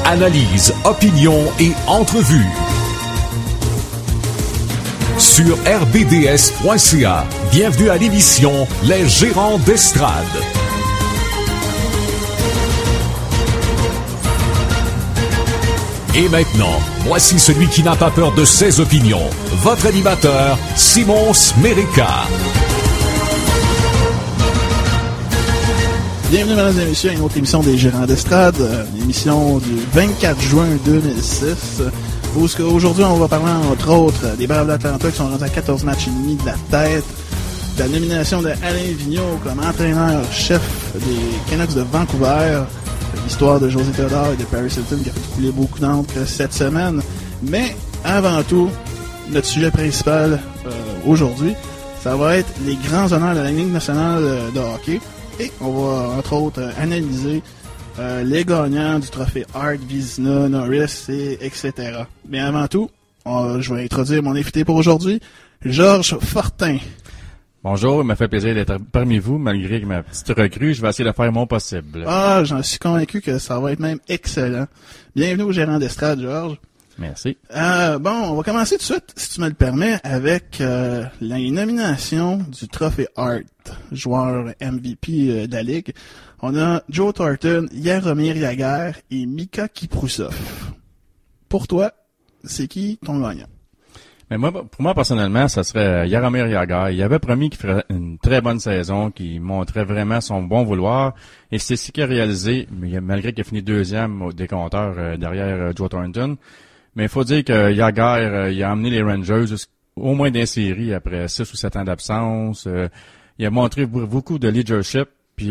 Analyse, opinion et entrevue. Sur rbds.ca, bienvenue à l'émission Les Gérants d'Estrade. Et maintenant, voici celui qui n'a pas peur de ses opinions, votre animateur, Simon Smérica. Bienvenue, mesdames et messieurs, à une autre émission des Gérants d'Estrade, l'émission du 24 juin 2006. Aujourd'hui, on va parler, entre autres, des Braves d'Atlanta qui sont rendus à 14 matchs et demi de la tête, de la nomination de Alain Vigneault comme entraîneur-chef des Canucks de Vancouver, l'histoire de José Theodore et de Paris Hilton qui a fait couler beaucoup d'encre cette semaine. Mais, avant tout, notre sujet principal aujourd'hui, ça va être les grands honneurs de la Ligue nationale de hockey. Et on va, entre autres, analyser les gagnants du trophée Hart, Vizina, Norris, etc. Mais avant tout, je vais introduire mon invité pour aujourd'hui, Georges Fortin. Bonjour, il m'a fait plaisir d'être parmi vous, malgré ma petite recrue. Je vais essayer de faire mon possible. Ah, j'en suis convaincu que ça va être même excellent. Bienvenue au Gérant d'Estrade, Georges. Merci. Bon, on va commencer tout de suite, si tu me le permets, avec la nomination du trophée Hart, joueur MVP de la Ligue. On a Joe Thornton, Jaromir Jagr et Mika Kiprusoff. Pour toi, c'est qui ton gagnant? Mais pour moi, personnellement, ça serait Jaromir Jagr. Il avait promis qu'il ferait une très bonne saison, qu'il montrait vraiment son bon vouloir. Et c'est ce qu'il a réalisé, malgré qu'il a fini deuxième au décompteur derrière Joe Thornton. Mais il faut dire que Jagr, il a emmené les Rangers au moins dans les séries après 6 ou 7 ans d'absence. Il a montré beaucoup de leadership. Puis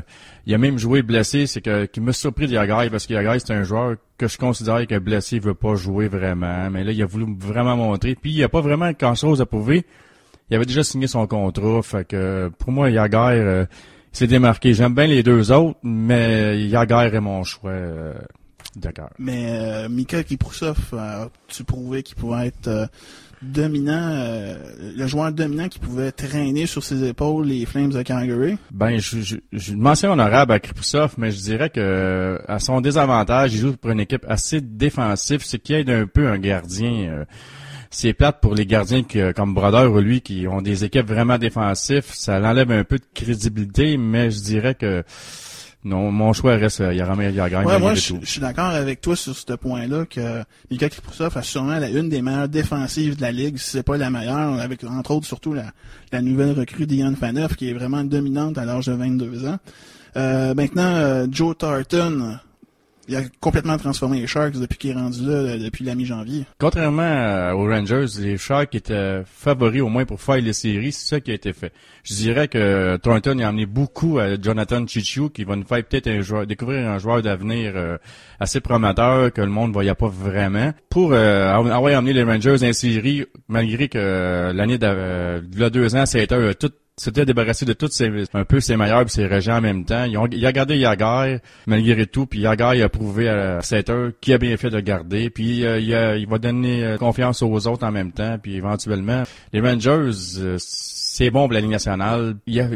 il a même joué blessé. C'est qui m'a surpris de Jagr, parce que Jagr, c'est un joueur que je considère que blessé, il veut pas jouer vraiment. Mais là, il a voulu vraiment montrer. Puis il a pas vraiment grand-chose à prouver. Il avait déjà signé son contrat. Fait que pour moi, Jagr s'est démarqué. J'aime bien les deux autres, mais Jagr est mon choix. D'accord. Mais Mika Kiprusoff, tu prouvais qu'il pouvait être dominant, le joueur dominant qui pouvait traîner sur ses épaules les Flames de Calgary. Ben, je mention honorable à Kiprusoff, mais je dirais que à son désavantage, il joue pour une équipe assez défensive, c'est qu'il aide un peu un gardien. C'est plate pour les gardiens comme Brodeur ou lui qui ont des équipes vraiment défensives, ça l'enlève un peu de crédibilité, mais je dirais que non, mon choix reste Jaromir Jagr. Ouais, moi, je suis d'accord avec toi sur ce point-là que Mika Kiprusoff a sûrement une des meilleures défensives de la Ligue, si c'est pas la meilleure, avec, entre autres, surtout la nouvelle recrue d'Ian Phaneuf, qui est vraiment dominante à l'âge de 22 ans. Maintenant, Joe Thornton, il a complètement transformé les Sharks depuis qu'il est rendu là, depuis la mi-janvier. Contrairement aux Rangers, les Sharks étaient favoris au moins pour faire les séries, c'est ça qui a été fait. Je dirais que Thornton a amené beaucoup à Jonathan Chichou, qui va nous faire peut-être découvrir un joueur d'avenir assez prometteur que le monde ne voyait pas vraiment. Pour avoir amené les Rangers en série, malgré que l'année de 2 ans, c'était tout s'était débarrassé de toutes ses meilleurs et ses régents en même temps. Il a gardé Jagr malgré tout, puis Jagr il a prouvé à Sater qu'il a bien fait de le garder, puis il va donner confiance aux autres en même temps, puis éventuellement les Rangers c'est bon pour la Ligue nationale.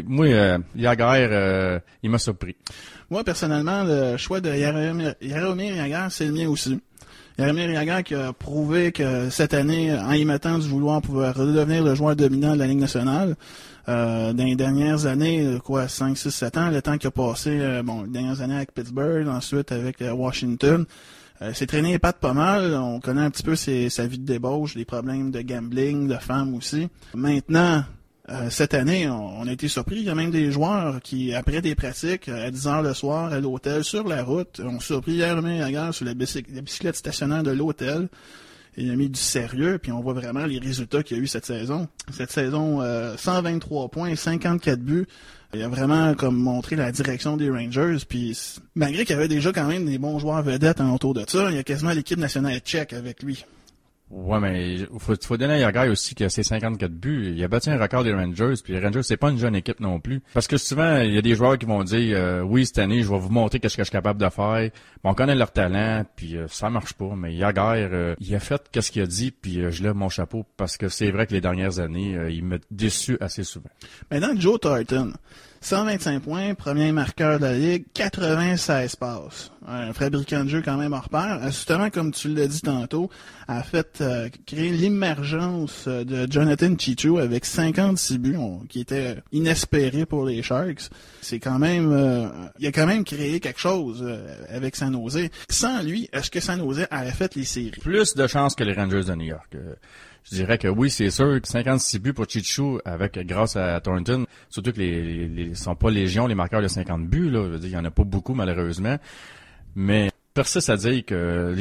Jagr il m'a surpris. Moi personnellement, le choix de Jaromir Jagr, c'est le mien aussi. Jaromir Jagr qui a prouvé que cette année, en y mettant du vouloir, pouvait redevenir le joueur dominant de la Ligue nationale. Dans les dernières années, 5, 6, 7 ans, le temps qu'il a passé, les dernières années avec Pittsburgh, ensuite avec Washington, s'est traîné les pattes pas mal. On connaît un petit peu sa vie de débauche, des problèmes de gambling, de femmes aussi. Maintenant, cette année, on a été surpris. Il y a même des joueurs qui, après des pratiques, à 10 heures le soir, à l'hôtel, sur la route, ont surpris Jaromir Jagr sur la bicyclette stationnaire de l'hôtel. Il a mis du sérieux, puis on voit vraiment les résultats qu'il y a eu cette saison. Cette saison, 123 points, 54 buts. Il a vraiment comme montré la direction des Rangers, puis malgré qu'il y avait déjà quand même des bons joueurs vedettes autour de ça, il y a quasiment l'équipe nationale tchèque avec lui. Ouais, mais faut donner à Jagr aussi que c'est 54 buts. Il a battu un record des Rangers, puis les Rangers, c'est pas une jeune équipe non plus. Parce que souvent, il y a des joueurs qui vont dire oui, cette année, je vais vous montrer qu'est-ce que je suis capable de faire. Bon, on connaît leur talent, puis ça marche pas. Mais Jagr, il a fait qu'est-ce qu'il a dit, puis je lève mon chapeau, parce que c'est vrai que les dernières années, il m'a déçu assez souvent. Maintenant, Joe Thornton, 125 points, premier marqueur de la Ligue, 96 passes. Un fabricant de jeu quand même hors pair. Justement, comme tu l'as dit tantôt, a fait créer l'émergence de Jonathan Cheechoo avec 56 buts, qui était inespéré pour les Sharks. C'est quand même... il a quand même créé quelque chose avec San Jose. Sans lui, est-ce que San Jose aurait fait les séries? Plus de chances que les Rangers de New York. Je dirais que oui, c'est sûr que 56 buts pour Cheechoo grâce à Thornton, surtout que les sont pas légion les marqueurs de 50 buts, là. Je veux dire, il y en a pas beaucoup, malheureusement. Mais persiste à dire que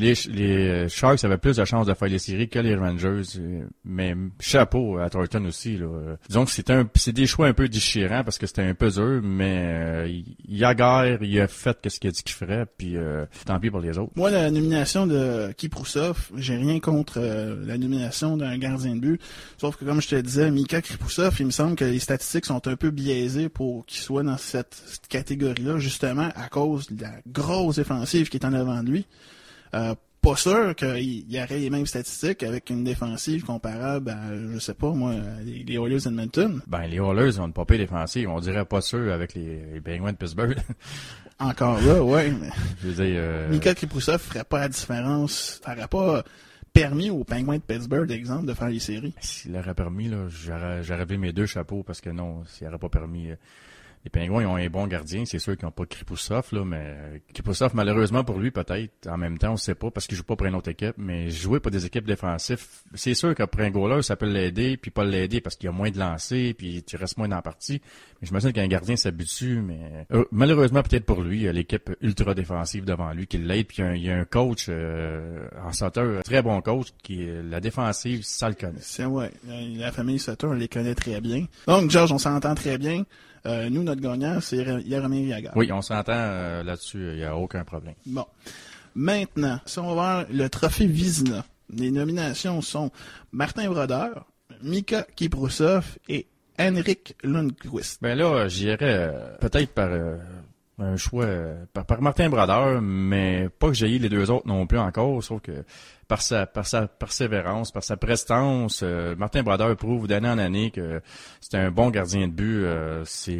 les Sharks avaient plus de chances de faire les séries que les Rangers, mais chapeau à Thornton aussi, là. Disons que c'est des choix un peu déchirants parce que c'était un peu dur, mais Jagr, il a fait ce qu'il a dit qu'il ferait, puis tant pis pour les autres. Moi, la nomination de Kiproussov, j'ai rien contre la nomination d'un gardien de but, sauf que comme je te disais, Mika Kiproussov, il me semble que les statistiques sont un peu biaisées pour qu'il soit dans cette catégorie-là, justement à cause de la grosse défensive qui est en avant de lui. Pas sûr qu'il y aurait les mêmes statistiques avec une défensive comparable à, je sais pas, moi, les Oilers d'Edmonton. Ben, les Oilers ont une pas pire défensive. On dirait pas sûr avec les Penguins de Pittsburgh. Encore là, ouais. Mais je veux dire, Mika Kiproussov ferait pas la différence. Ça aurait pas permis aux Penguins de Pittsburgh, d'exemple, de faire les séries. S'il aurait permis, là, j'aurais vu mes deux chapeaux parce que non, s'il aurait pas permis... Les Penguins, ils ont un bon gardien. C'est sûr qu'ils n'ont pas Kiproussov, là, mais Kiproussov, malheureusement pour lui, peut-être, en même temps, on sait pas, parce qu'il joue pas pour une autre équipe, mais jouer pour des équipes défensives, c'est sûr qu'après un goaler, ça peut l'aider, puis pas l'aider parce qu'il y a moins de lancers, puis tu restes moins dans la partie. Mais j'imagine qu'un gardien s'habitue, mais malheureusement, peut-être pour lui, il y a l'équipe ultra défensive devant lui qui l'aide, puis il y a un coach en Sutter, très bon coach, qui la défensive, ça le connaît. C'est ouais, la famille Sutter, on les connaît très bien. Donc, Georges, on s'entend très bien. Nous, notre gagnant, c'est Jaromir Jagr. Oui, on s'entend là-dessus, il n'y a aucun problème. Bon. Maintenant, si on va voir le trophée Vizina, les nominations sont Martin Brodeur, Mika Kiproussov et Henrik Lundqvist. Ben là, j'irais peut-être par un choix par Martin Brodeur, mais pas que j'aille les deux autres non plus encore, sauf que par sa persévérance, par sa prestance, Martin Brodeur prouve d'année en année que c'est un bon gardien de but. C'est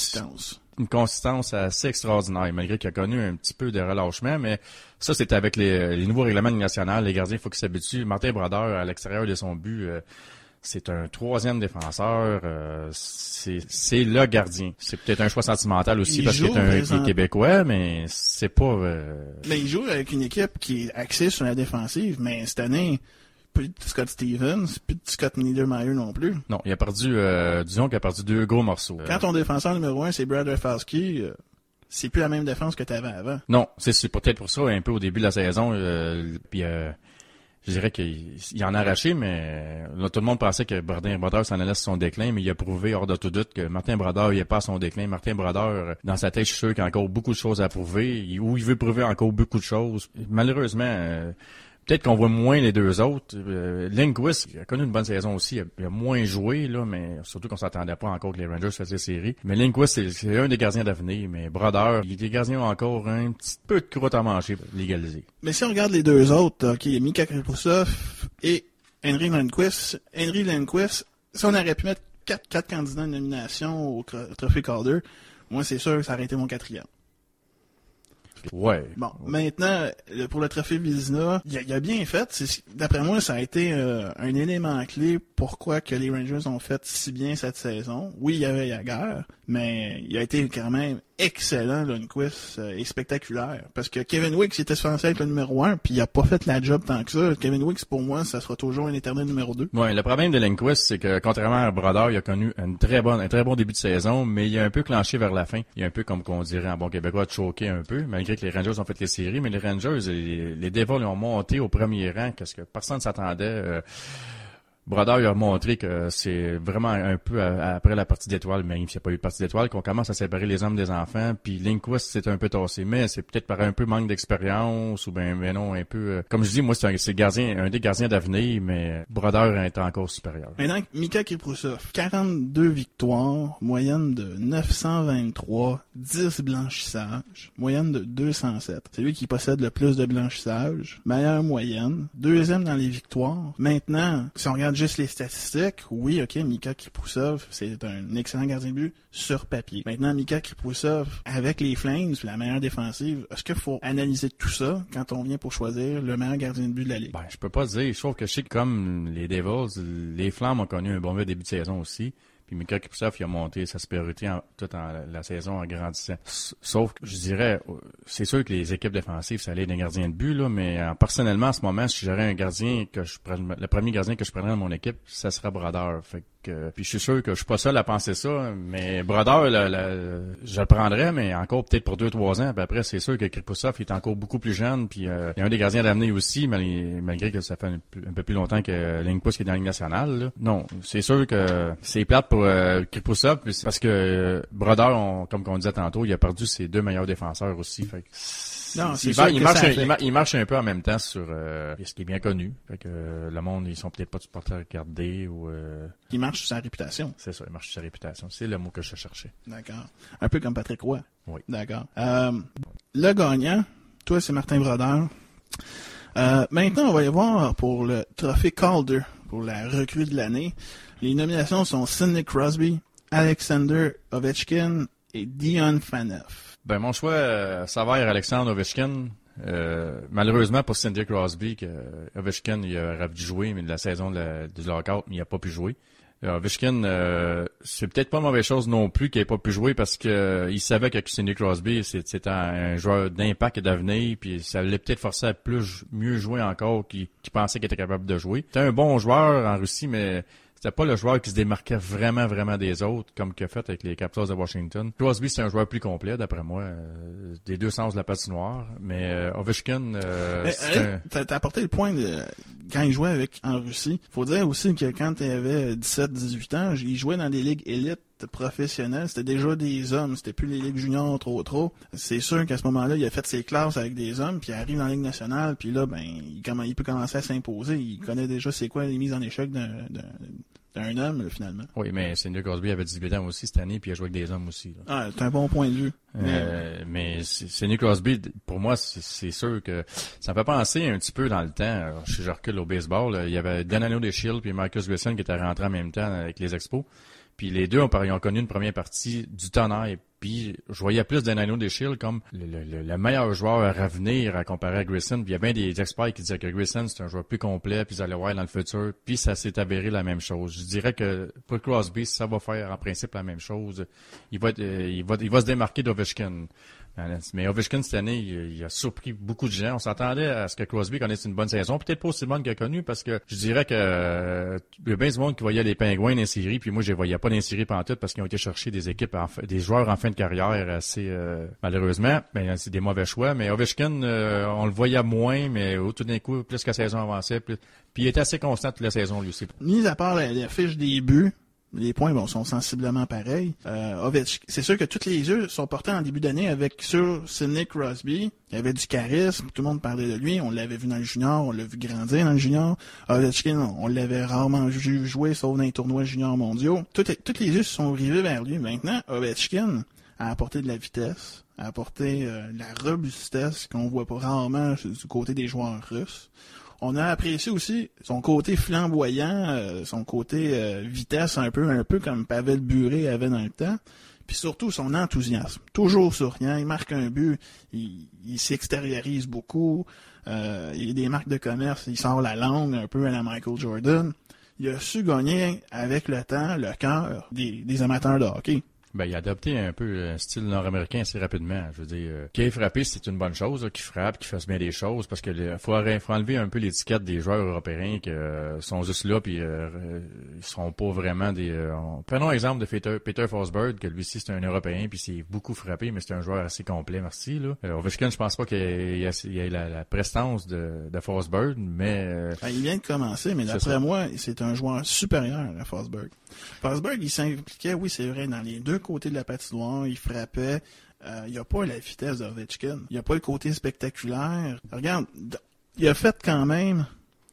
une consistance assez extraordinaire, malgré qu'il a connu un petit peu de relâchement, mais ça, c'est avec les nouveaux règlements nationaux. Les gardiens, il faut qu'ils s'habituent. Martin Brodeur, à l'extérieur de son but, c'est un troisième défenseur. C'est le gardien. C'est peut-être un choix sentimental aussi parce qu'il est Québécois, mais c'est pas... Mais il joue avec une équipe qui est axée sur la défensive, mais cette année, plus de Scott Stevens, plus de Scott Niedermayer non plus. Non, il a perdu, disons qu'il a perdu deux gros morceaux. Quand ton défenseur numéro 1, c'est Brad Rafalski, c'est plus la même défense que tu avais avant. Non, c'est peut-être pour ça, un peu au début de la saison, puis... je dirais qu'il en a arraché, mais là, tout le monde pensait que Martin Brodeur s'en allait sur son déclin, mais il a prouvé hors de tout doute que Martin Brodeur, il n'est pas à son déclin. Martin Brodeur, dans sa tête, je suis sûr qu'il a encore beaucoup de choses à prouver, ou il veut prouver encore beaucoup de choses. Malheureusement, peut-être qu'on voit moins les deux autres. Lindqvist a connu une bonne saison aussi. Il a moins joué, là, mais surtout qu'on s'attendait pas encore que les Rangers faisaient série. Mais Lindqvist, c'est un des gardiens d'avenir. Mais Brodeur, les gardiens ont encore un petit peu de croûte à manger pour légaliser. Mais si on regarde les deux autres, qui est Mika Kiproussov et Henry Lundqvist, si on aurait pu mettre quatre candidats de nomination au Trophée Calder, moi, c'est sûr que ça aurait été mon quatrième. Ouais. Bon, maintenant, pour le trophée Vizina, il a bien fait. D'après moi, ça a été un élément clé pourquoi que les Rangers ont fait si bien cette saison. Oui, il y avait Jagr, mais il a été quand même excellent, Lundqvist, et spectaculaire. Parce que Kevin Weeks était censé être le numéro 1, puis il a pas fait la job tant que ça. Kevin Weeks, pour moi, ça sera toujours un éternel numéro 2. Ouais, le problème de Lundqvist, c'est que, contrairement à Brodeur, il a connu un très bon début de saison, mais il a un peu clenché vers la fin. Il a un peu, comme qu'on dirait en bon québécois, choqué un peu, malgré que les Rangers ont fait les séries, mais les Rangers, les Devils ont monté au premier rang, qu'est-ce que personne ne s'attendait. Brodeur il a montré que c'est vraiment un peu après la partie d'étoiles, mais il n'y a pas eu de partie d'étoiles, qu'on commence à séparer les hommes des enfants, puis Lindqvist c'est un peu tassé, mais c'est peut-être par un peu manque d'expérience, ou ben non, un peu... comme je dis, moi c'est un des gardiens d'avenir, mais Brodeur est encore supérieur. Maintenant, Mika Kiproussov, 42 victoires, moyenne de 923, 10 blanchissages, moyenne de 207. C'est lui qui possède le plus de blanchissages, meilleure moyenne, deuxième dans les victoires. Maintenant, si on regarde regarde juste les statistiques, oui, OK, Mika Kiprusoff, c'est un excellent gardien de but sur papier. Maintenant, Mika Kiprusoff, avec les Flames, la meilleure défensive, est-ce qu'il faut analyser tout ça quand on vient pour choisir le meilleur gardien de but de la Ligue? Ben, je peux pas dire. Je trouve que je sais que comme les Devils, les Flammes ont connu un bon début de saison aussi. Puis Mika Kiprusoff, il a monté sa supériorité toute la saison en grandissant. Sauf que je dirais, c'est sûr que les équipes défensives, ça allait d'un gardien de but, là, mais personnellement, en ce moment, si j'aurais un gardien le premier gardien que je prendrais dans mon équipe, ça serait Brodeur. Fait que, puis je suis sûr que je suis pas seul à penser ça, mais Brodeur, je le prendrais, mais encore peut-être pour 2-3 ans. Puis après, c'est sûr que Kiprusoff est encore beaucoup plus jeune, puis il y a un des gardiens d'avenir aussi, malgré que ça fait un peu plus longtemps que Lindqvist qui est dans la Ligue nationale. Là. Non, c'est sûr que c'est plate pour Kiprusoff, parce que Brodeur, comme on disait tantôt, il a perdu ses 2 meilleurs défenseurs aussi. Fait que non, c'est il marche un peu en même temps sur ce qui est bien connu. Fait que le monde, ils sont peut-être pas supporters à regarder ou il marche sur sa réputation. C'est ça, il marche sur sa réputation. C'est le mot que je cherchais. D'accord. Un peu comme Patrick Roy. Oui. D'accord. Le gagnant, toi, c'est Martin Brodeur. Maintenant, on va y voir pour le trophée Calder, pour la recrue de l'année. Les nominations sont Sidney Crosby, Alexander Ovechkin et Dion Phaneuf. Ben, mon choix s'avère Alexander Ovechkin. Malheureusement pour Sidney Crosby, Ovechkin il aurait dû jouer, mais de la saison du lockout, mais il n'a pas pu jouer. Ovechkin, c'est peut-être pas une mauvaise chose non plus qu'il n'ait pas pu jouer parce que il savait que Sidney Crosby c'était un joueur d'impact et d'avenir, puis ça l'allait peut-être forcer à mieux jouer encore qu'il pensait qu'il était capable de jouer. C'était un bon joueur en Russie, mais c'était pas le joueur qui se démarquait vraiment, vraiment des autres, comme qu'il a fait avec les Capitals de Washington. Crosby, c'est un joueur plus complet, d'après moi, des deux sens de la patinoire. Mais Ovechkin, t'as apporté le point de quand il jouait en Russie. Faut dire aussi que quand il avait 17-18 ans, il jouait dans des ligues élites professionnelles. C'était déjà des hommes. C'était plus les ligues juniors trop. C'est sûr qu'à ce moment-là, il a fait ses classes avec des hommes, puis il arrive dans la Ligue nationale, puis là, il peut commencer à s'imposer. Il connaît déjà c'est quoi les mises en échec d'un homme, là, finalement. Oui, mais Sidney Crosby avait 18 ans aussi cette année, puis il a joué avec des hommes aussi. Là. Ah, c'est un bon point de vue. Mais Sidney Crosby, pour moi, c'est sûr que ça me fait penser un petit peu dans le temps. Alors, je recule au baseball. Là, il y avait Danilo Deschilles puis Marcus Grissom qui étaient rentrés en même temps avec les Expos. Puis les deux ont connu une première partie du tonnerre. Puis je voyais plus Danilo Deschilles comme le meilleur joueur à venir à comparer à Grissom. Puis il y a bien des experts qui disaient que Grissom c'est un joueur plus complet, puis ils allaient voir dans le futur. Puis ça s'est avéré la même chose. Je dirais que pour Crosby, ça va faire en principe la même chose. Il va se démarquer d'Ovechkin. Mais Ovechkin, cette année, il a surpris beaucoup de gens. On s'attendait à ce que Crosby connaisse une bonne saison. Peut-être pas aussi bonne qu'il a connu, parce que je dirais que il y a bien du monde qui voyait les Pingouins dans les séries, puis moi, je les voyais pas dans les séries pantoute parce qu'ils ont été chercher des équipes, des joueurs en fin de carrière assez, malheureusement. Ben, c'est des mauvais choix. Mais Ovechkin, on le voyait moins, mais tout d'un coup, plus que la saison avançait, puis il était assez constant toute la saison, lui aussi. Mis à part la fiche des buts, les points sont sensiblement pareils. Ovechkin, c'est sûr que tous les yeux sont portés en début d'année sur Sidney Crosby. Il y avait du charisme, tout le monde parlait de lui. On l'avait vu dans le junior, on l'a vu grandir dans le junior. Ovechkin, on l'avait rarement vu jouer, sauf dans les tournois juniors mondiaux. Tous les yeux se sont rivés vers lui. Maintenant, Ovechkin a apporté de la vitesse, a apporté de la robustesse qu'on voit pas rarement du côté des joueurs russes. On a apprécié aussi son côté flamboyant, son côté vitesse un peu comme Pavel Bure avait dans le temps. Puis surtout son enthousiasme. Toujours souriant, il marque un but, il s'extériorise beaucoup, il y a des marques de commerce, il sort la langue un peu à la Michael Jordan. Il a su gagner avec le temps le cœur des amateurs de hockey. Ben, il a adopté un peu un style nord-américain assez rapidement. Je veux dire, qu'il ait frappé, c'est une bonne chose, qu'il frappe, qu'il fasse bien des choses, parce que faut enlever un peu l'étiquette des joueurs européens qui sont juste là, puis ils seront pas vraiment des... Prenons l'exemple de Peter Forsberg, que lui-ci, c'est un Européen, puis c'est beaucoup frappé, mais c'est un joueur assez complet, merci. Là. Ovechkin, je pense pas qu'il y ait la prestance de Forsberg, mais... Il vient de commencer, mais d'après moi, c'est un joueur supérieur à Forsberg. Forsberg, il s'impliquait, oui, c'est vrai, dans les deux côtés de la patinoire, il frappait. Il a pas la vitesse d'Ovechkin. Il a pas le côté spectaculaire. Regarde, il a fait quand même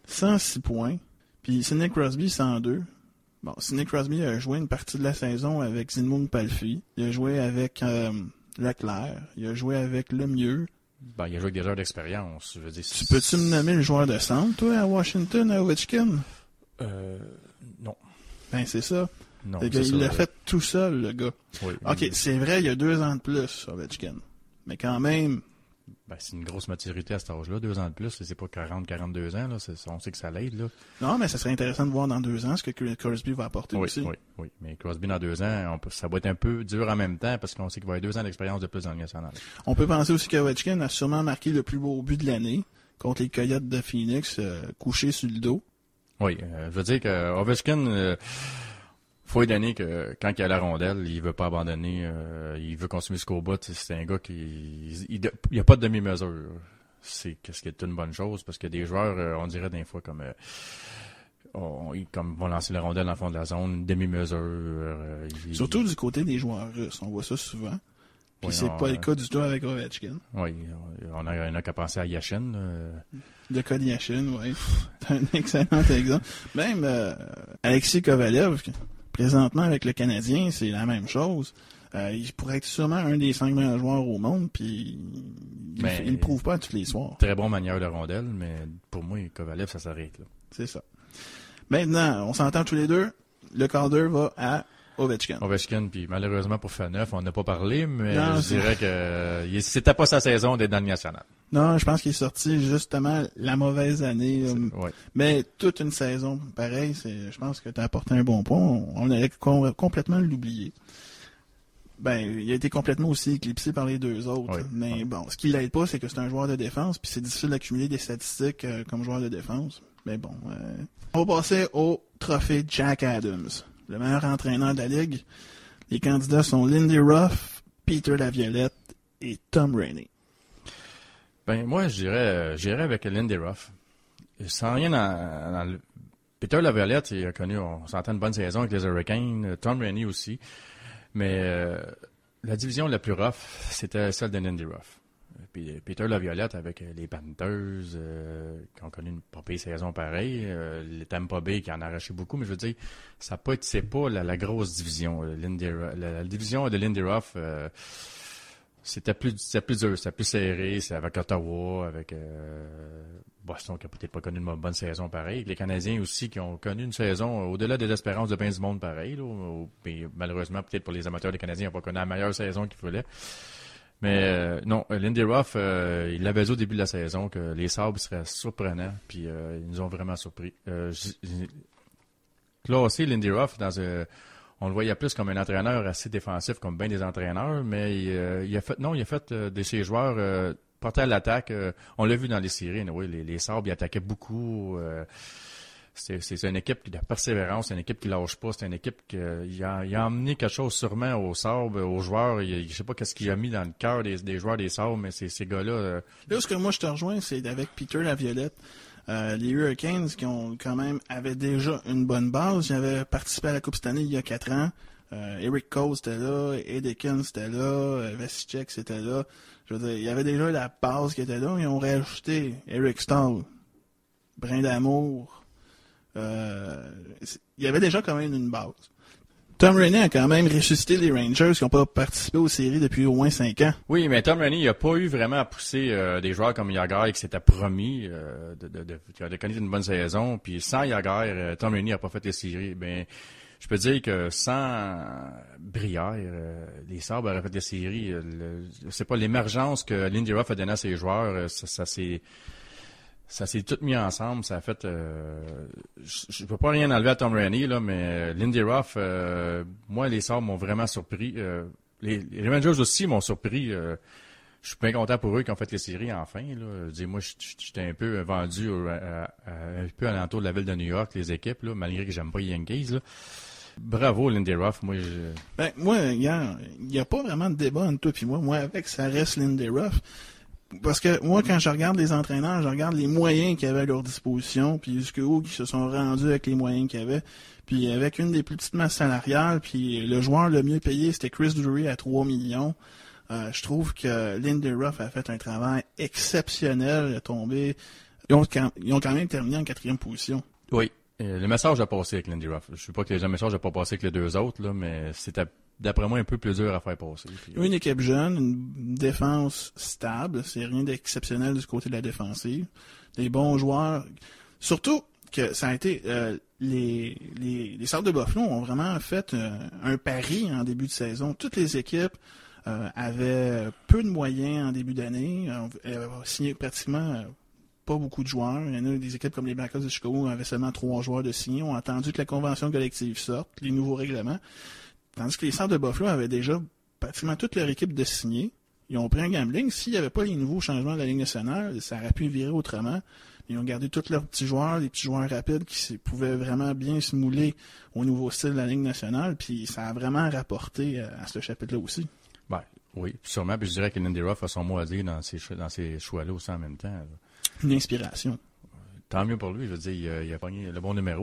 106 points, puis Sidney Crosby 102. Bon, Sidney Crosby a joué une partie de la saison avec Zygmunt Palffy. Il a joué avec Leclerc. Il a joué avec Lemieux. Ben, il a joué avec des joueurs d'expérience. Je veux dire, Peux-tu me nommer le joueur de centre, toi, à Washington, à Ovechkin? Non. Ben, c'est ça. Non, Il l'a fait tout seul, le gars. Oui. OK, c'est vrai, il y a 2 ans de plus, Ovechkin. Mais quand même... Ben, c'est une grosse maturité à cet âge-là, 2 ans de plus, c'est pas 40-42 ans, là, on sait que ça l'aide, là. Non, mais ça serait intéressant de voir dans 2 ans ce que Crosby va apporter aussi. Oui. Mais Crosby dans 2 ans, ça va être un peu dur en même temps parce qu'on sait qu'il va y avoir 2 ans d'expérience de plus dans le national. On peut penser aussi qu'Ovechkin a sûrement marqué le plus beau but de l'année contre les Coyotes de Phoenix, couché sur le dos. Oui, je veux dire que Ovechkin, faut lui donner que quand il a la rondelle, il veut pas abandonner, il veut continuer jusqu'au bout. C'est un gars qui il a pas de demi-mesure. C'est qu'est-ce qui est une bonne chose parce que des joueurs, on dirait des fois comme vont lancer la rondelle dans le fond de la zone, une demi-mesure. Surtout du côté des joueurs russes, on voit ça souvent. Puis c'est pas le cas du tout avec Ovechkin. Oui, on a qu'à penser à Yashin. Le cas de Yashin, oui. C'est un excellent exemple. Même Alexis Kovalev, présentement avec le Canadien, c'est la même chose. Il pourrait être sûrement un des 5 meilleurs joueurs au monde, puis il le prouve pas tous les soirs. Très bon manière de rondelle, mais pour moi, Kovalev, ça s'arrête là. C'est ça. Maintenant, on s'entend tous les deux, le quart d'heure va à Ovechkin, puis malheureusement pour Faneuf, on n'a pas parlé, mais je dirais que c'était pas sa saison d'être dans le national. Non, je pense qu'il est sorti justement la mauvaise année. Ouais. Mais toute une saison, pareil, je pense que tu as apporté un bon point. On allait complètement l'oublier. Ben, il a été complètement aussi éclipsé par les 2 autres. Oui. Mais bon, ce qui l'aide pas, c'est que c'est un joueur de défense, puis c'est difficile d'accumuler des statistiques comme joueur de défense. Mais bon, on va passer au trophée Jack Adams, le meilleur entraîneur de la Ligue. Les candidats sont Lindy Ruff, Peter Laviolette et Tom Rainey. Ben, moi, j'irais avec Lindy Ruff. Sans rien dans le... Peter Laviolette, il a connu, on s'entend une bonne saison avec les Hurricanes, Tom Rainey aussi. Mais la division la plus rough, c'était celle de Lindy Ruff. Puis Peter Laviolette avec les Panthers, qui ont connu une pas pire saison pareille, les Tampa Bay qui en a arraché beaucoup, mais je veux dire, c'est pas la grosse division. La division de Lindy Ruff, c'était plus dur, c'était plus serré, c'est avec Ottawa, avec Boston qui a peut-être pas connu une bonne saison pareille, les Canadiens aussi qui ont connu une saison au-delà de l'espérance de bien du monde pareil, là, mais malheureusement peut-être pour les amateurs des Canadiens, ils n'ont pas connu la meilleure saison qu'il fallait. Mais non, Lindy Ruff, il l'avait dit au début de la saison que les Sabres seraient surprenants, puis ils nous ont vraiment surpris. Là aussi, Lindy Ruff, on le voyait plus comme un entraîneur assez défensif, comme bien des entraîneurs, mais il a fait de ses joueurs porter à l'attaque. On l'a vu dans les séries, les Sabres, ils attaquaient beaucoup. C'est une équipe de persévérance, c'est une équipe qui lâche pas, c'est une équipe qui a emmené quelque chose sûrement aux Sabres, aux joueurs. Je sais pas qu'est-ce qu'il a mis dans le cœur des joueurs des Sabres, mais ces gars-là... Là, ce que moi je te rejoins, c'est avec Peter Laviolette. Les Hurricanes qui avaient déjà une bonne base. Ils avaient participé à la Coupe cette année il y a 4 ans. Eric Cole c'était là, Edekins c'était là, Vasicek c'était là. Je veux dire, il y avait déjà la base qui était là. Ils ont rajouté Eric Stahl, Brindamour. Il y avait déjà quand même une base. Tom Rainey a quand même ressuscité les Rangers qui n'ont pas participé aux séries depuis au moins 5 ans. Oui, mais Tom Rainey, il n'a pas eu vraiment à pousser des joueurs comme Jagr qui s'était promis de connaître une bonne saison. Puis sans Jagr, Tom Rainey n'a pas fait les séries. Ben, je peux dire que sans Brière, les Sabres auraient fait les séries. C'est pas l'émergence que Lindy Ruff a donnée à ses joueurs. Ça s'est tout mis ensemble. Ça a fait... je peux pas rien enlever à Tom Rainey, là, mais Lindy Ruff, moi, les Sabres m'ont vraiment surpris. Les Rangers aussi m'ont surpris. Je suis bien content pour eux qui ont fait les séries enfin. Là. Moi, j'étais un peu vendu un peu alentour de la ville de New York, les équipes, là, malgré que j'aime pas les Yankees. Là. Bravo, Lindy Ruff. Moi, il y a pas vraiment de débat entre toi et moi. Moi, avec, ça reste Lindy Ruff. Parce que moi, quand je regarde les entraîneurs, je regarde les moyens qu'ils avaient à leur disposition, puis jusqu'où ils se sont rendus avec les moyens qu'ils avaient. Puis avec une des plus petites masses salariales, puis le joueur le mieux payé, c'était Chris Drury à 3 millions. Je trouve que Lindy Ruff a fait un travail exceptionnel. Ils ont quand même terminé en 4e position. Oui. Le message a passé avec Lindy Ruff. Je sais pas que le message n'a pas passé avec les 2 autres, là, mais c'était d'après moi un peu plus dur à faire passer. Puis, une équipe jeune, une défense stable, c'est rien d'exceptionnel du côté de la défensive. Des bons joueurs. Surtout que ça a été les Sables de Buffalo ont vraiment fait un pari en début de saison. Toutes les équipes avaient peu de moyens en début d'année, avaient signé pratiquement pas beaucoup de joueurs. Il y en a des équipes comme les Blackhawks de Chicago avaient seulement 3 joueurs de signés, ont attendu que la convention collective sorte, les nouveaux règlements, tandis que les Sables de Buffalo avaient déjà pratiquement toute leur équipe de signés. Ils ont pris un gambling. S'il n'y avait pas les nouveaux changements de la Ligue nationale, ça aurait pu virer autrement. Ils ont gardé tous leurs petits joueurs, les petits joueurs rapides qui pouvaient vraiment bien se mouler au nouveau style de la Ligue nationale, puis ça a vraiment rapporté à ce chapitre-là aussi. Ben, oui, sûrement. Puis je dirais que Lindy Ruff a son mot à dire dans ces choix-là aussi en même temps. Là. Une inspiration. Tant mieux pour lui, je veux dire, il a pogné le bon numéro.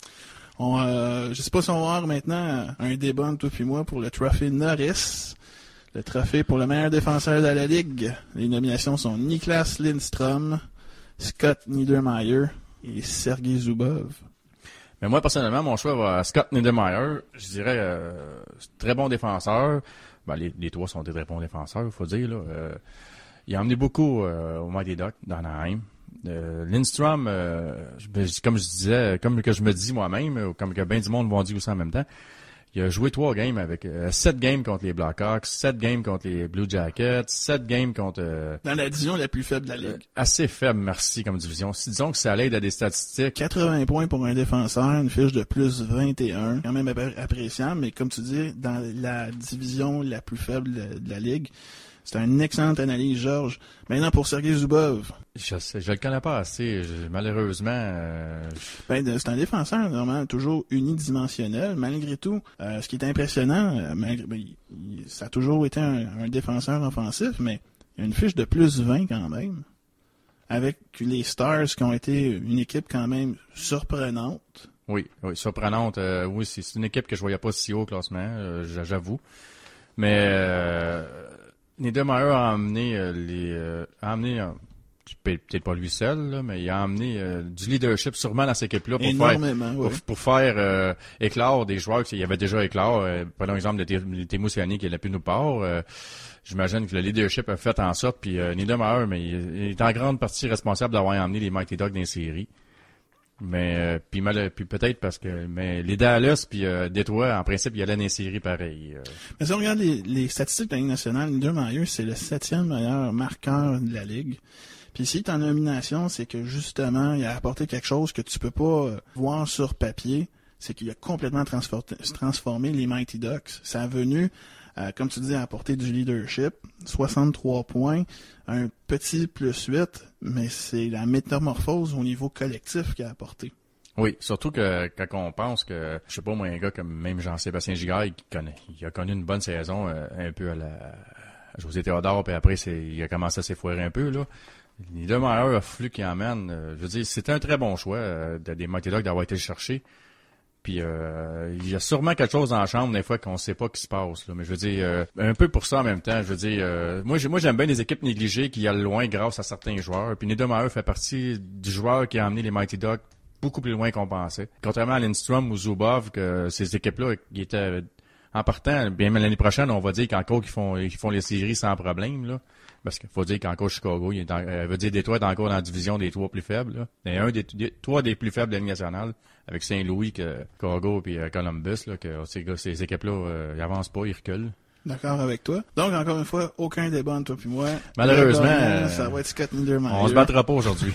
Je sais pas si on va avoir maintenant un débat entre toi et moi pour le trophée Norris. Le trophée pour le meilleur défenseur de la Ligue. Les nominations sont Niklas Lindstrom, Scott Niedermayer et Sergei Zubov. Mais moi, personnellement, mon choix va à Scott Niedermayer. Je dirais, très bon défenseur. Ben, les trois sont des très bons défenseurs, il faut dire. Là. Il a emmené beaucoup au Mighty Ducks d'Anaheim. Lindstrom, comme je disais, comme que je me dis moi-même, comme que bien du monde vont dire aussi en même temps, il a joué 3 games avec 7 games contre les Blackhawks, 7 games contre les Blue Jackets, 7 games contre... dans la division la plus faible de la Ligue. Assez faible, merci, comme division. Si disons que ça l'aide à des statistiques... 80 points pour un défenseur, une fiche de plus 21, quand même appréciable, mais comme tu dis, dans la division la plus faible de la Ligue, c'est une excellente analyse, Georges. Maintenant, pour Sergei Zubov. Je le connais pas assez, malheureusement. C'est un défenseur, normalement, toujours unidimensionnel. Malgré tout, ce qui est impressionnant, ça a toujours été un défenseur offensif, mais il y a une fiche de plus 20 quand même. Avec les Stars qui ont été une équipe quand même surprenante. Oui, surprenante. Oui, c'est une équipe que je voyais pas si haut au classement, j'avoue. Mais... Niedermayer a amené peut-être pas lui seul, là, mais il a amené du leadership sûrement dans cette équipe-là pour faire éclore des joueurs qu'il y avait déjà éclore. Prenons l'exemple de Teemu Selanne qui est la plus nous part. J'imagine que le leadership a fait en sorte, puis Niedermayer, mais il est en grande partie responsable d'avoir amené les Mighty Ducks dans les séries. Mais puis peut-être parce que les Dallas puis Détroit, en principe, il allait dans les séries pareil. Mais si on regarde les statistiques de la Ligue nationale, Niedermayer, c'est le 7e meilleur marqueur de la Ligue. Puis s'il est en nomination, c'est que justement, il a apporté quelque chose que tu peux pas voir sur papier. C'est qu'il a complètement transformé les Mighty Ducks. Ça a venu, comme tu dis, apporter du leadership. 63 points, un petit plus 8, mais c'est la métamorphose au niveau collectif qu'il a apporté. Oui, surtout que quand on pense que, je sais pas moi, un gars comme même Jean-Sébastien Giguère, il a connu une bonne saison un peu à José Théodore, puis après il a commencé à s'effoirer un peu, là. Les deux meilleurs flux qui emmènent, je veux dire, c'était un très bon choix des Mighty Ducks d'avoir été le chercher. Puis il y a sûrement quelque chose dans la chambre des fois qu'on sait pas qui se passe là, mais je veux dire un peu pour ça en même temps, je veux dire moi j'aime bien les équipes négligées qui allent loin grâce à certains joueurs. Puis Niedermayer fait partie du joueur qui a amené les Mighty Ducks beaucoup plus loin qu'on pensait. Contrairement à Lindstrom ou Zubov, que ces équipes-là qui étaient en partant, bien l'année prochaine, on va dire qu'encore qu'ils font les séries sans problème là. Parce qu'il faut dire qu'encore Chicago, veut dire Détroit est encore dans la division des 3 plus faibles. Là. Il y a un des 3 des plus faibles de la Ligue nationale, avec Saint-Louis, Chicago et Columbus, là, que ces équipes-là, ils avancent pas, ils reculent. D'accord avec toi. Donc, encore une fois, aucun débat entre toi et moi. Malheureusement, ça va être Scott Niedermayer. On se battra pas aujourd'hui.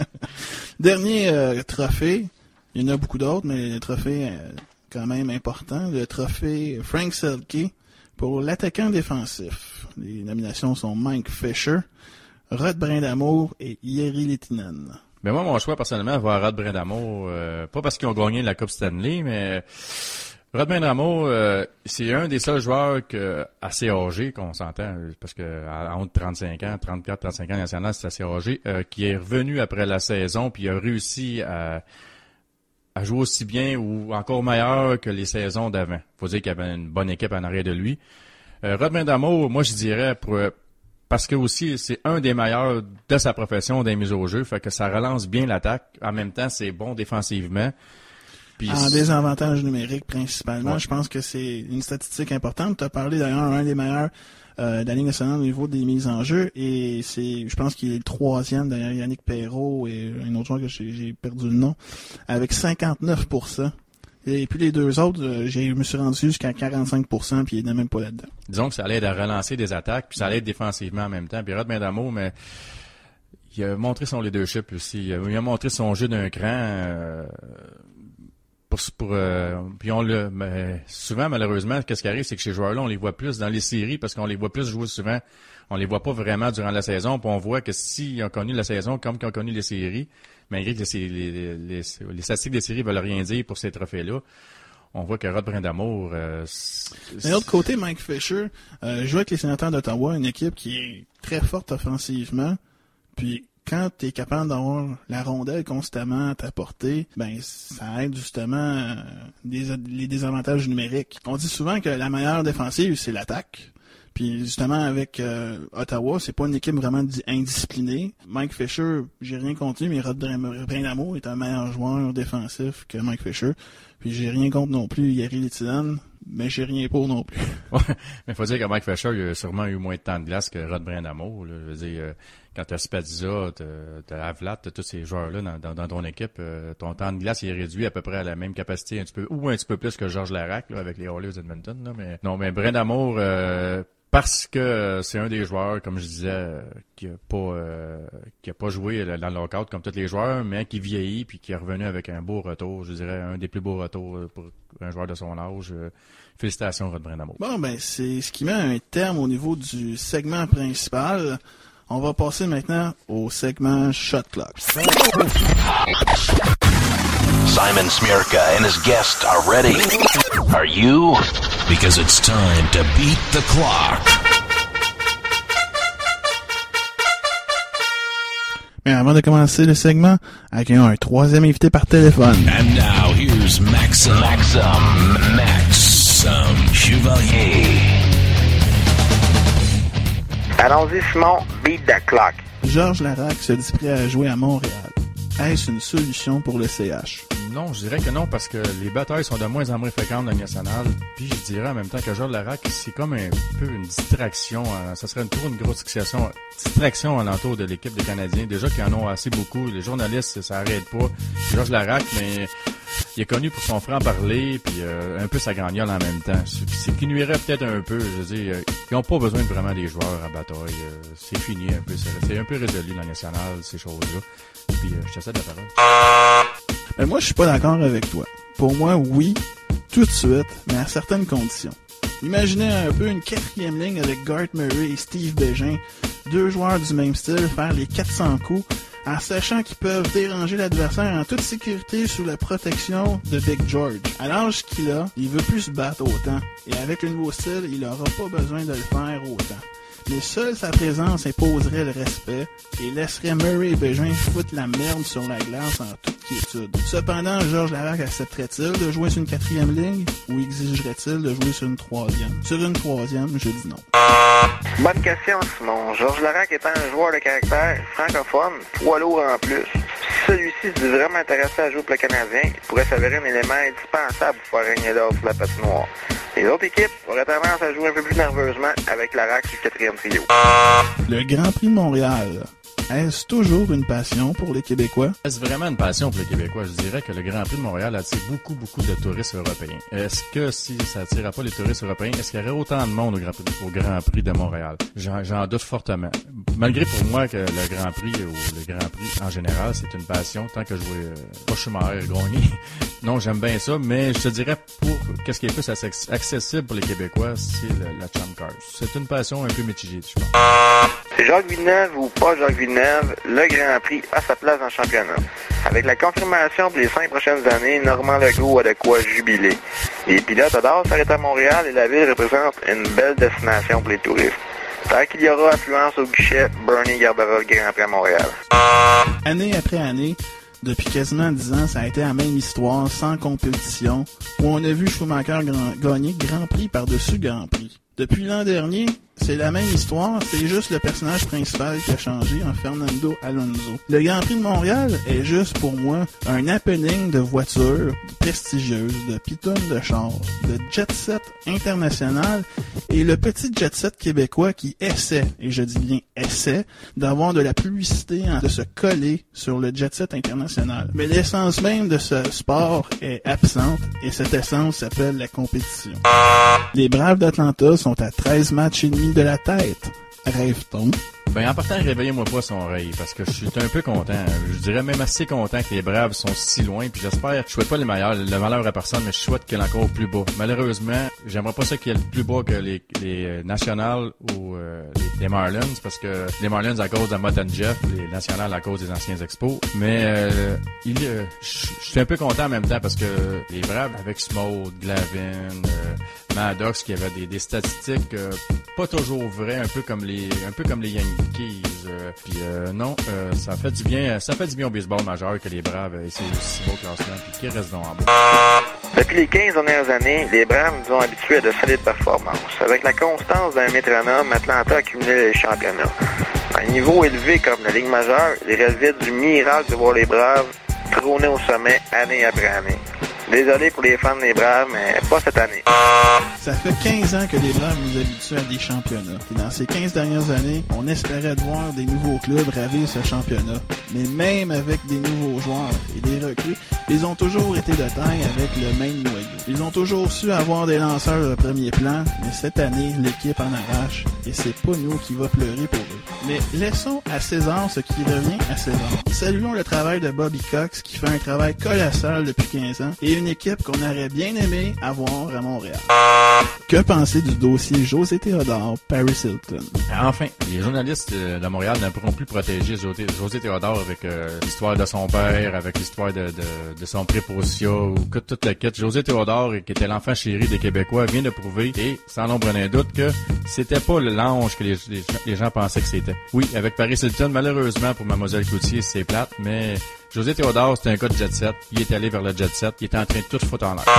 Dernier trophée. Il y en a beaucoup d'autres, mais le trophée quand même important. Le trophée Frank Selke. Pour l'attaquant défensif, les nominations sont Mike Fisher, Rod Brindamour et Jiri Lehtinen. Ben moi, mon choix, personnellement, va à Rod Brindamour. Pas parce qu'ils ont gagné la Coupe Stanley, mais Rod Brindamour, c'est un des seuls joueurs assez âgé, qu'on s'entend, parce que à entre 35 ans, 34-35 ans national, c'est assez âgé, qui est revenu après la saison, puis a réussi à jouer aussi bien ou encore meilleur que les saisons d'avant. Faut dire qu'il y avait une bonne équipe en arrière de lui. Rod Brindamour, moi je dirais parce que aussi c'est un des meilleurs de sa profession des mises au jeu, fait que ça relance bien l'attaque. En même temps, c'est bon défensivement. Puis, en désavantage numérique principalement, ouais. Je pense que c'est une statistique importante. Tu as parlé d'ailleurs d'un des meilleurs de la Ligue nationale au niveau des mises en jeu. Et je pense qu'il est le 3e derrière Yannick Perreault et un autre joueur que j'ai perdu le nom, avec 59%. Et puis les deux autres, je me suis rendu jusqu'à 45%, puis il n'est même pas là-dedans. Disons que ça allait à relancer des attaques, puis ça allait être défensivement en même temps. Puis Rod Brind'Amour, mais il a montré son leadership aussi. Il a montré son jeu d'un cran. Puis souvent, malheureusement, qu'est-ce qui arrive, c'est que ces joueurs-là, on les voit plus dans les séries parce qu'on les voit plus jouer souvent. On les voit pas vraiment durant la saison. Puis on voit que s'ils ont connu la saison comme qu'ils ont connu les séries, malgré que les statistiques des séries veulent rien dire pour ces trophées-là, on voit que Rod Brind'Amour... D'un autre côté, Mike Fisher joue avec les Sénateurs d'Ottawa, une équipe qui est très forte offensivement. Puis quand tu es capable d'avoir la rondelle constamment à ta portée, ben ça aide justement les désavantages numériques. On dit souvent que la meilleure défensive, c'est l'attaque. Puis justement, avec Ottawa, c'est pas une équipe vraiment indisciplinée. Mike Fisher, j'ai rien contre lui, mais Rod Brind'Amour est un meilleur joueur défensif que Mike Fisher. Puis j'ai rien contre non plus Jari Lehtinen, mais j'ai rien pour non plus. Ouais, mais faut dire que Mike Fisher, il a sûrement eu moins de temps de glace que Rod Brind'Amour. Là. Je veux dire, quand t'as Spezza, t'as Havlat, t'as tous ces joueurs-là dans ton équipe, ton temps de glace il est réduit à peu près à la même capacité, un petit peu plus que Georges Laraque là, avec les Oilers d'Edmonton. Là, mais non, mais Brind'Amour, parce que c'est un des joueurs, comme je disais, qui a pas joué dans le lockout comme tous les joueurs, mais qui vieillit puis qui est revenu avec un beau retour. Je dirais un des plus beaux retours pour un joueur de son âge. Félicitations, Rod Brind'Amour. Bon, ben c'est ce qui met un terme au niveau du segment principal. On va passer maintenant au segment Shot Clock. Simon Smirka and his guests are ready. Are you? Because it's time to beat the clock. Mais avant de commencer le segment, accueillons un troisième invité par téléphone. And now here's Maxime Chevalier. Allons-y, Simon, beat the clock. Georges Laraque se dit prêt à jouer à Montréal. Est-ce une solution pour le CH? Non, je dirais que non, parce que les batailles sont de moins en moins fréquentes dans le national. Puis je dirais en même temps que Georges Laraque, c'est comme un peu une distraction. Ça serait une grosse distraction alentour de l'équipe des Canadiens. Déjà qu'ils en ont assez beaucoup. Les journalistes, ça arrête pas. Georges Laraque, mais il est connu pour son franc-parler, puis un peu sa gagnole en même temps. C'est qui nuirait peut-être un peu. Je veux dire, ils n'ont pas besoin de vraiment des joueurs à bataille. C'est fini un peu. C'est un peu résolu dans le national, ces choses-là. Puis je te cède la parole. Mais moi, je suis pas d'accord avec toi. Pour moi, oui, tout de suite, mais à certaines conditions. Imaginez un peu une quatrième ligne avec Garth Murray et Steve Bégin, deux joueurs du même style, faire les 400 coups, en sachant qu'ils peuvent déranger l'adversaire en toute sécurité sous la protection de Big George. À l'âge qu'il a, il veut plus se battre autant, et avec le nouveau style, il n'aura pas besoin de le faire autant. Mais seule sa présence imposerait le respect et laisserait Murray et Bégin foutre la merde sur la glace en toute quiétude. Cependant, Georges Laraque accepterait-il de jouer sur une quatrième ligne ou exigerait-il de jouer sur une troisième? Sur une troisième, je dis non. Bonne question, Simon. Georges Laraque étant un joueur de caractère francophone, poids lourd en plus. Si celui-ci se dit vraiment intéressé à jouer pour le Canadien, il pourrait s'avérer un élément indispensable pour faire régner l'or sur la patinoire. Les autres équipes auraient tendance à jouer un peu plus nerveusement avec Laraque sur le quatrième trio. Le Grand Prix de Montréal, est-ce toujours une passion pour les Québécois? C'est vraiment une passion pour les Québécois. Je dirais que le Grand Prix de Montréal attire beaucoup de touristes européens. Est-ce que si ça n'attirait pas les touristes européens, est-ce qu'il y aurait autant de monde au Grand Prix de Montréal? J'en doute fortement. Malgré pour moi que le Grand Prix ou le Grand Prix en général, c'est une passion, tant que je vois pas Schumacher gagner. Non, j'aime bien ça, mais je te dirais pour qu'est-ce qui est plus accessible pour les Québécois, c'est la Champ Cars. C'est une passion un peu mitigée, je pense. C'est Jacques Villeneuve ou pas Jacques Villeneuve, le Grand Prix a sa place dans le championnat. Avec la confirmation pour les 5 prochaines années, Normand Legault a de quoi jubiler. Les pilotes adorent s'arrêter à Montréal et la ville représente une belle destination pour les touristes. Tant qu'il y aura affluence au guichet, Bernie gardera le Grand Prix à Montréal. Année après année, depuis quasiment 10 ans, ça a été la même histoire, sans compétition, où on a vu Schumacher gagner Grand Prix par-dessus Grand Prix. Depuis l'an dernier, c'est la même histoire, c'est juste le personnage principal qui a changé en Fernando Alonso. Le Grand Prix de Montréal est juste pour moi un happening de voitures prestigieuses, de pitounes de chars, de jet-set international et le petit jet-set québécois qui essaie, et je dis bien essaie, d'avoir de la publicité, de se coller sur le jet-set international. Mais l'essence même de ce sport est absente et cette essence s'appelle la compétition. Les Braves d'Atlanta sont à 13 matchs et demi de la tête. Rêve-t-on? Ben, en partant, réveillez-moi pas son rêve, parce que je suis un peu content. Je dirais même assez content que les Braves sont si loin, puis j'espère, je souhaite pas le malheur à personne, mais je souhaite qu'il y ait encore plus bas. Malheureusement, j'aimerais pas ça qu'il y ait le plus bas que les Nationals ou les Marlins, parce que les Marlins à cause de Mott and Jeff, les Nationals à cause des anciens Expos. Mais je suis un peu content en même temps, parce que les Braves, avec Smoltz, Glavine, Maddox, qui avait des statistiques pas toujours vraies, un peu comme les Yankees. Ça fait du bien au baseball majeur que les Braves aient ces aussi beaux classements puis qu'ils restent en bas. Depuis les 15 dernières années, les Braves nous ont habitués à de solides performances. Avec la constance d'un métronome, Atlanta a accumulé les championnats. À un niveau élevé comme la Ligue majeure, il reste vite du miracle de voir les Braves trôner au sommet année après année. Désolé pour les fans des Braves, mais pas cette année. Ça fait 15 ans que les Braves nous habituent à des championnats. Et dans ces 15 dernières années, on espérait de voir des nouveaux clubs ravir ce championnat. Mais même avec des nouveaux joueurs et des recrues, ils ont toujours été de taille avec le même noyau. Ils ont toujours su avoir des lanceurs de premier plan, mais cette année, l'équipe en arrache et c'est pas nous qui va pleurer pour eux. Mais laissons à César ce qui revient à César. Saluons le travail de Bobby Cox qui fait un travail colossal depuis 15 ans et une équipe qu'on aurait bien aimé avoir à Montréal. Que penser du dossier José Théodore, Paris Hilton? Enfin, les journalistes de Montréal ne pourront plus protéger José Théodore avec l'histoire de son père, avec l'histoire de son préposition ou toute la quête. José Théodore, qui était l'enfant chéri des Québécois, vient de prouver, et sans l'ombre d'un doute, que c'était pas l'ange que les gens pensaient que c'était. Oui, avec Paris Hilton, malheureusement pour Mademoiselle Cloutier, c'est plate, mais José Théodore, c'était un gars de jet-set. Il est allé vers le jet-set. Il était en train de tout foutre en l'air.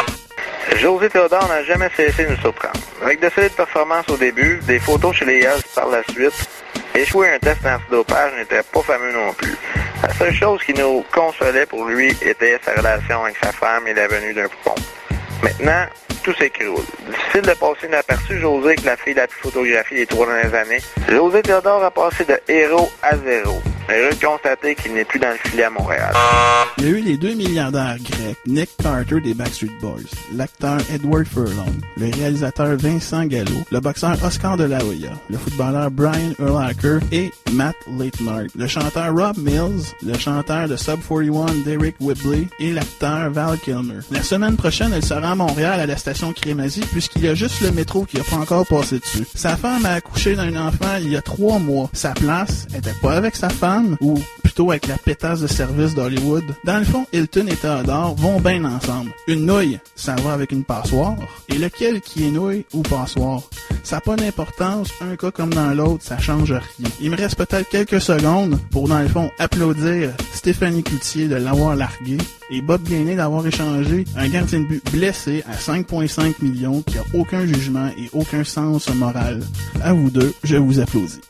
José Théodore n'a jamais cessé de nous surprendre. Avec de solides performances au début, des photos chez les Hells par la suite, échouer un test antidopage n'était pas fameux non plus. La seule chose qui nous consolait pour lui était sa relation avec sa femme et la venue d'un poupon. Maintenant, tout s'écroule. Difficile de passer inaperçu José avec la fille la plus photographiée des 3 dernières années. José Théodore a passé de héros à zéro. Heureux de constater qu'il n'est plus dans le filet à Montréal. Il y a eu les 2 milliardaires grecs, Nick Carter des Backstreet Boys, l'acteur Edward Furlong, le réalisateur Vincent Gallo, le boxeur Oscar de la Hoya, le footballeur Brian Urlacher et Matt Leitnard, le chanteur Rob Mills, le chanteur de Sub 41 Derek Whibley et l'acteur Val Kilmer. La semaine prochaine, elle sera à Montréal à la station Crémazie puisqu'il y a juste le métro qui n'a pas encore passé dessus. Sa femme a accouché d'un enfant il y a 3 mois. Sa place était pas avec sa femme, ou plutôt avec la pétasse de service d'Hollywood. Dans le fond, Hilton et Théodore vont bien ensemble. Une nouille, ça va avec une passoire. Et lequel qui est nouille ou passoire? Ça n'a pas d'importance, un cas comme dans l'autre, ça change rien. Il me reste peut-être quelques secondes pour, dans le fond, applaudir Stéphanie Cloutier de l'avoir largué et Bob Gainé d'avoir échangé un gardien de but blessé à 5,5 millions qui a aucun jugement et aucun sens moral. À vous deux, je vous applaudis.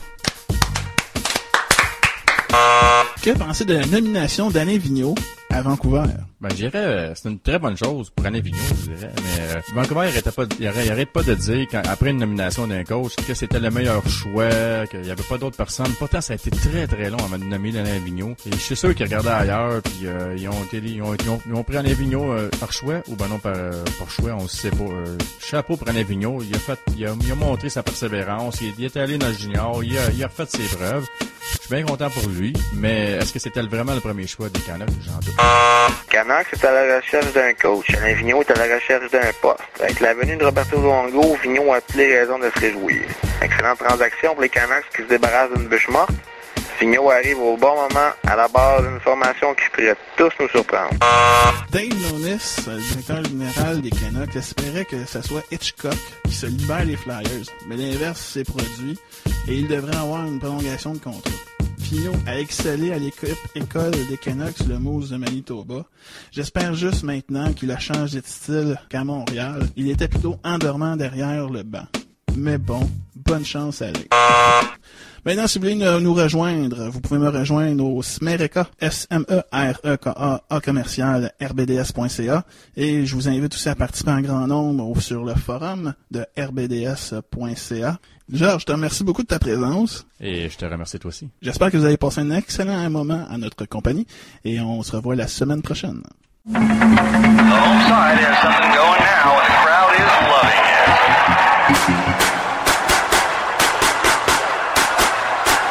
Que penser de la nomination d'Alain Vigneault à Vancouver? Ben, je dirais, c'est une très bonne chose pour Alain Vigneault, je dirais. Mais Vancouver, il arrête pas de dire, après une nomination d'un coach, que c'était le meilleur choix, qu'il y avait pas d'autres personnes. Pourtant, ça a été très très long à nommer Alain Vigneault. Et je suis sûr qu'ils regardaient ailleurs, puis ils ont pris Alain Vigneault par choix, ou ben non par choix, on sait pas. Chapeau pour Alain Vigneault, il a montré sa persévérance, il est allé dans le junior, il a refait ses preuves. Je suis bien content pour lui, mais est-ce que c'était vraiment le premier choix des Canucks? J'en doute. Canucks est à la recherche d'un coach. Alain Vigneault est à la recherche d'un poste. Avec la venue de Roberto Luongo, Vigneault a toutes les raisons de se réjouir. Excellente transaction pour les Canucks qui se débarrassent d'une bûche morte. Vigneault arrive au bon moment à la base d'une formation qui pourrait tous nous surprendre. Dave Nonis, le directeur général des Canucks, espérait que ce soit Hitchcock qui se libère les Flyers, mais l'inverse s'est produit et il devrait avoir une prolongation de contrat. Finot a excellé à l'école des Canucks, le Moose de Manitoba. J'espère juste maintenant qu'il a changé de style qu'à Montréal. Il était plutôt endormant derrière le banc. Mais bon, bonne chance à lui. Maintenant, si vous voulez nous rejoindre, vous pouvez me rejoindre au Smereka, SMEREKA, commercial, RBDS.ca. Et je vous invite aussi à participer en grand nombre sur le forum de RBDS.ca. Georges, je te remercie beaucoup de ta présence. Et je te remercie toi aussi. J'espère que vous avez passé un excellent moment à notre compagnie. Et on se revoit la semaine prochaine. The home side has something going now, and the crowd is loving it.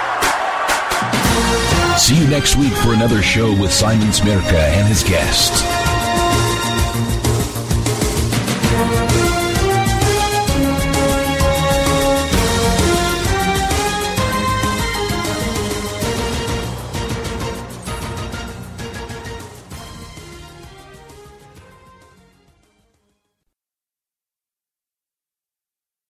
See you next week for another show with Simon Smirka and his guests.